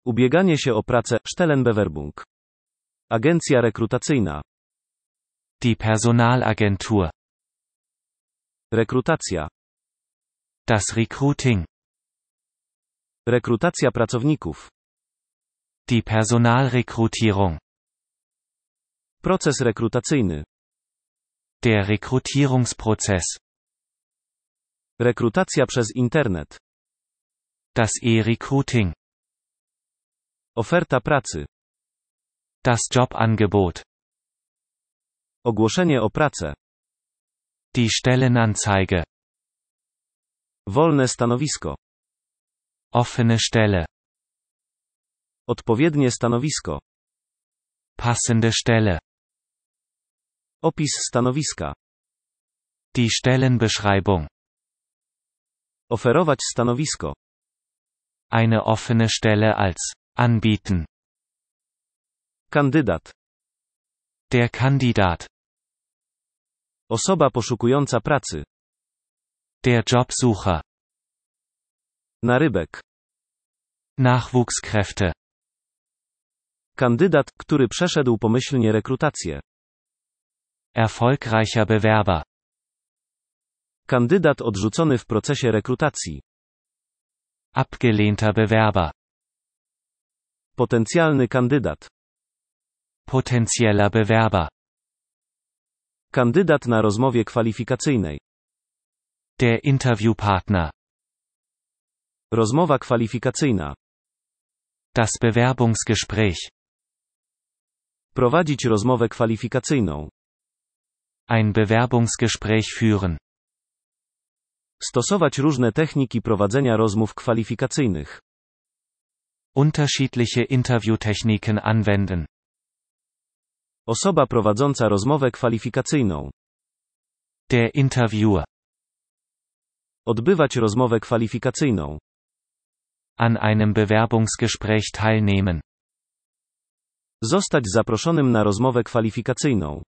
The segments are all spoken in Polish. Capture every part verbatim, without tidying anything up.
Ubieganie się o pracę, Stellenbewerbung. Agencja rekrutacyjna. Die Personalagentur. Rekrutacja. Das Recruiting. Rekrutacja pracowników. Die Personalrekrutierung. Proces rekrutacyjny. Der Rekrutierungsprozess. Rekrutacja przez internet. Das E-Recruiting. Oferta pracy. Das Jobangebot. Ogłoszenie o pracę. Die Stellenanzeige. Wolne stanowisko. Offene Stelle. Odpowiednie stanowisko. Passende Stelle. Opis stanowiska. Die Stellenbeschreibung. Oferować stanowisko. Eine offene Stelle als anbieten. Kandydat. Der Kandidat. Osoba poszukująca pracy. Der Jobsucher. Narybek. Nachwuchskräfte. Kandydat, który przeszedł pomyślnie rekrutację. Erfolgreicher Bewerber. Kandydat odrzucony w procesie rekrutacji. Abgelehnter Bewerber. Potencjalny kandydat. Potenzieller Bewerber. Kandydat na rozmowie kwalifikacyjnej. Der Interviewpartner. Rozmowa kwalifikacyjna. Das Bewerbungsgespräch. Prowadzić rozmowę kwalifikacyjną. Ein Bewerbungsgespräch führen. Stosować różne techniki prowadzenia rozmów kwalifikacyjnych. Unterschiedliche Interviewtechniken anwenden. Osoba prowadząca rozmowę kwalifikacyjną. Der Interviewer. Odbywać rozmowę kwalifikacyjną. An einem Bewerbungsgespräch teilnehmen. Zostać zaproszonym na rozmowę kwalifikacyjną.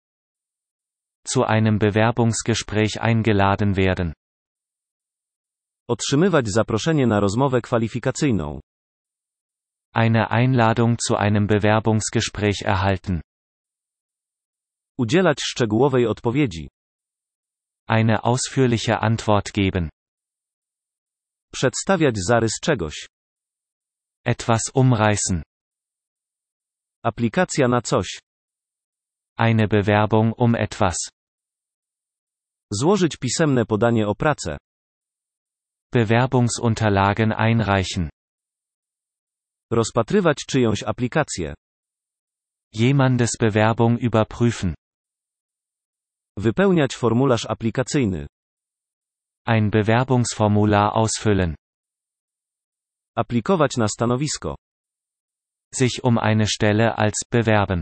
Zu einem Bewerbungsgespräch eingeladen werden. Otrzymywać zaproszenie na rozmowę kwalifikacyjną. Eine Einladung zu einem Bewerbungsgespräch erhalten. Udzielać szczegółowej odpowiedzi. Eine ausführliche Antwort geben. Przedstawiać zarys czegoś. Etwas umreißen. Aplikacja na coś. Eine Bewerbung um etwas. Złożyć pisemne podanie o pracę. Bewerbungsunterlagen einreichen. Rozpatrywać czyjąś aplikację. Jemandes Bewerbung überprüfen. Wypełniać formularz aplikacyjny. Ein Bewerbungsformular ausfüllen. Aplikować na stanowisko. Sich um eine Stelle als bewerben.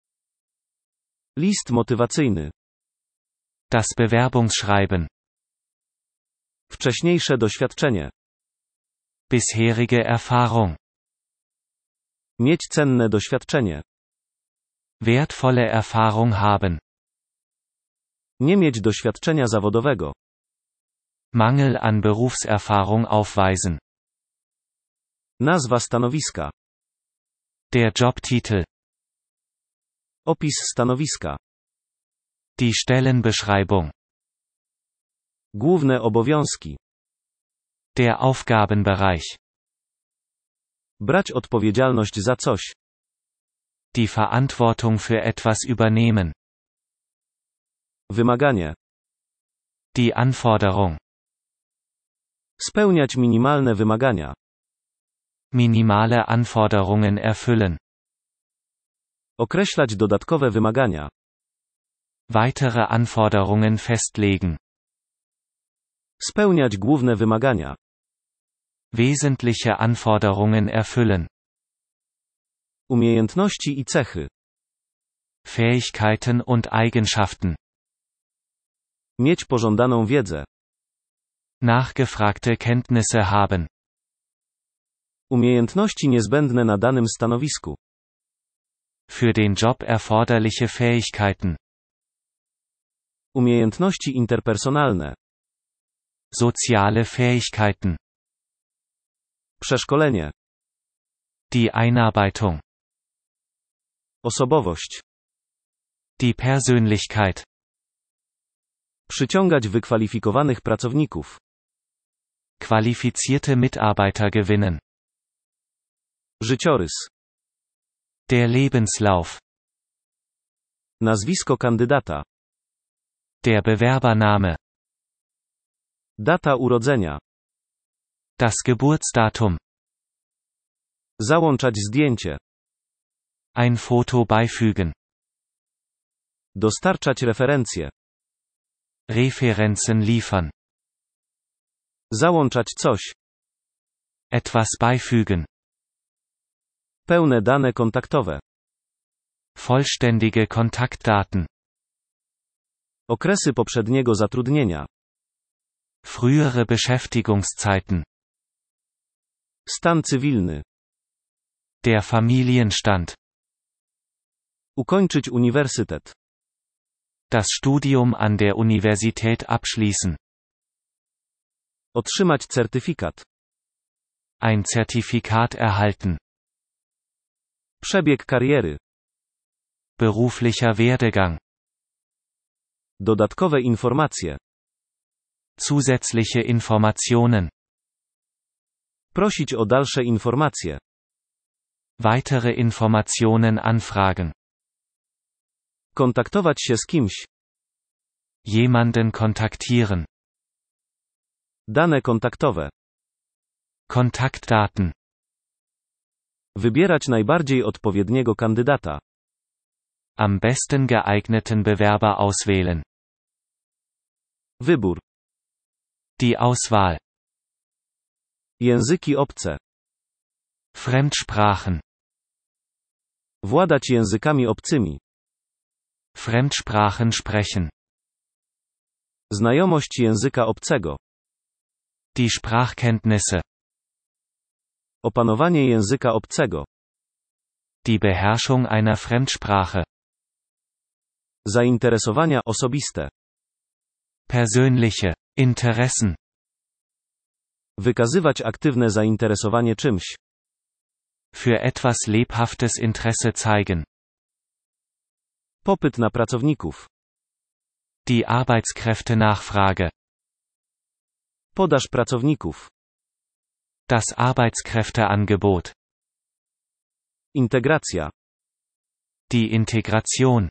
List motywacyjny. Das Bewerbungsschreiben. Wcześniejsze doświadczenie. Bisherige Erfahrung. Mieć cenne doświadczenie. Wertvolle Erfahrung haben. Nie mieć doświadczenia zawodowego. Mangel an Berufserfahrung aufweisen. Nazwa stanowiska. Der Jobtitel. Opis stanowiska. Die Stellenbeschreibung. Główne obowiązki. Der Aufgabenbereich. Brać odpowiedzialność za coś. Die Verantwortung für etwas übernehmen. Wymaganie. Die Anforderung. Spełniać minimalne wymagania. Minimale Anforderungen erfüllen. Określać dodatkowe wymagania. Weitere Anforderungen festlegen. Spełniać główne wymagania. Wesentliche Anforderungen erfüllen. Umiejętności i cechy. Fähigkeiten und Eigenschaften. Mieć pożądaną wiedzę. Nachgefragte Kenntnisse haben. Umiejętności niezbędne na danym stanowisku. Für den Job erforderliche Fähigkeiten. Umiejętności interpersonalne. Soziale Fähigkeiten. Przeszkolenie. Die Einarbeitung. Osobowość. Die Persönlichkeit. Przyciągać wykwalifikowanych pracowników. Qualifizierte Mitarbeiter gewinnen. Życiorys. Der Lebenslauf. Nazwisko kandydata. Der Bewerbername. Data urodzenia. Das Geburtsdatum. Załączać zdjęcie. Ein Foto beifügen. Dostarczać referencje. Referenzen liefern. Załączać coś. Etwas beifügen. Pełne dane kontaktowe. Vollständige Kontaktdaten. Okresy poprzedniego zatrudnienia. Frühere Beschäftigungszeiten. Stan cywilny. Der Familienstand. Ukończyć uniwersytet. Das Studium an der Universität abschließen. Otrzymać certyfikat. Ein Zertifikat erhalten. Przebieg kariery. Beruflicher Werdegang. Dodatkowe informacje. Zusätzliche Informationen. Prosić o dalsze informacje. Weitere Informationen anfragen. Kontaktować się z kimś. Jemanden kontaktieren. Dane kontaktowe. Kontaktdaten. Wybierać najbardziej odpowiedniego kandydata. Am besten geeigneten Bewerber auswählen. Wybór. Die Auswahl. Języki obce. Fremdsprachen. Władać językami obcymi. Fremdsprachen sprechen. Znajomość języka obcego. Die Sprachkenntnisse. Opanowanie języka obcego. Die Beherrschung einer Fremdsprache. Zainteresowania osobiste. Persönliche Interessen. Wykazywać aktywne zainteresowanie czymś. Für etwas lebhaftes Interesse zeigen. Popyt na pracowników. Die Arbeitskräftenachfrage. Podaż pracowników. Das Arbeitskräfteangebot. Integracja. Die Integration.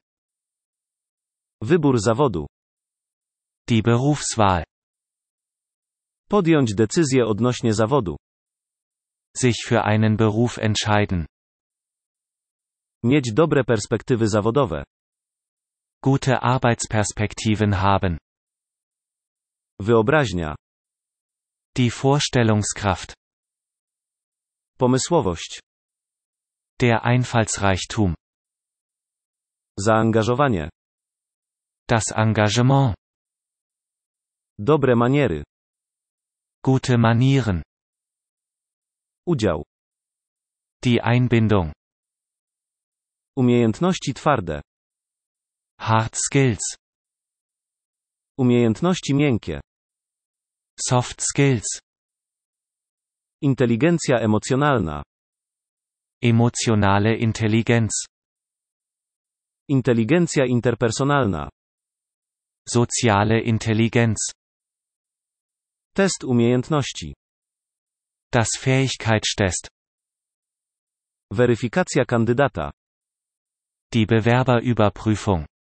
Wybór zawodu. Die Berufswahl. Podjąć decyzję odnośnie zawodu. Sich für einen Beruf entscheiden. Mieć dobre perspektywy zawodowe. Gute Arbeitsperspektiven haben. Wyobraźnia. Die Vorstellungskraft. Pomysłowość. Der Einfallsreichtum. Zaangażowanie. Das Engagement. Dobre maniery. Gute Manieren. Udział. Die Einbindung. Umiejętności twarde. Hard skills. Umiejętności miękkie. Soft skills. Inteligencja emocjonalna. Emotionale Intelligenz. Inteligencja interpersonalna. Soziale Intelligenz. Test umiejętności. Das Fähigkeitstest. Weryfikacja kandydata. Die Bewerberüberprüfung.